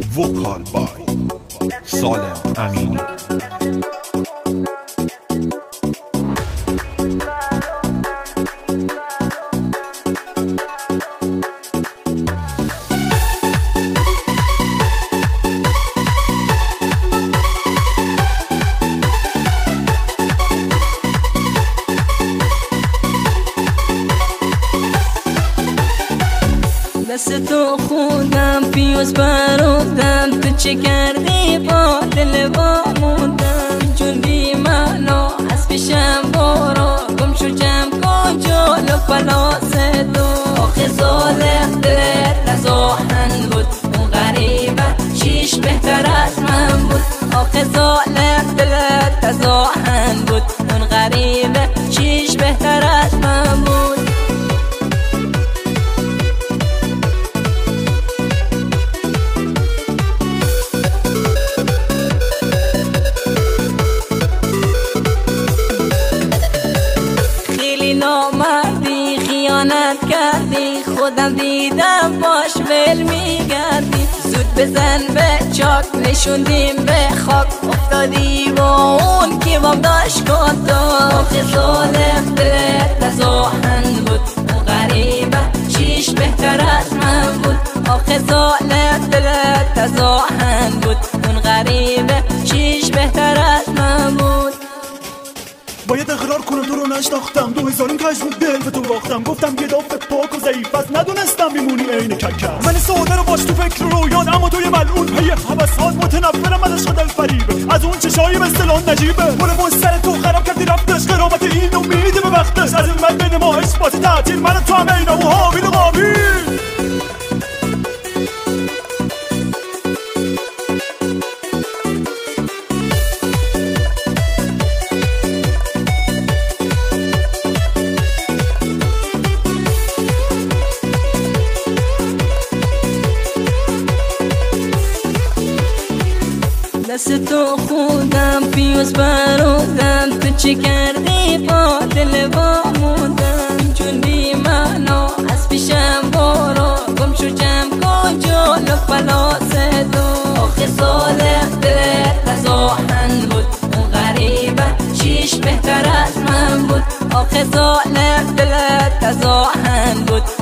وکال بای سالم امینی. دست تو خودم پیوز برودم، تو چه کردی با دل با موندم، چون بی معنا از پیشم برو، گم شو جمع کن جلو پلاس تو. آخه ظالم دلت از آهن بود، اون غریبه شیش بهتر از من بود. آخه ظالم دلت از آهن بود، اون غریبه شیش بهتر از من بود. نامردی خیانت کردی، خودم دیدم باش ول میگردی. زود بزن به چاک نشوندیم به خاک، افتادی با اون که بام داشت کن تو. آخه ظالم دلت از آهن بود، اون غریبه شیش بهتر از من بود. آخه ظالم دلت از آهن بود، اون غریبه شیش بهتر از من بود. باید اقرار کنم تو رو نشناختم، 2000 کش بود دل به تو باختم. گفتم یه دافت پاک و ضعیف است، ندونستم میمونی عین ککم. من ساده رو باش تو فکر رو یاد، اما توی ملعون پی حوثات متنفرم از عشق دلفریبه. از اون چشای مثل نجیبه برو سر تو خراب کردی رفتش، قرابت این امیده به وقتش. از این من بین ما اثبات تعطیل، من تو هم اینا و حاویل و قابیل. دست تو خودم پیوز برودم، تو چه کردی با دل با موندم، چون بی معنا از پیشم برو، گم شو جمع کن جلو پلاس تو. آخه ظالم دلت از آهن بود، اون غریبه شیش بهتر از من بود. آخه ظالم دلت از آهن بود،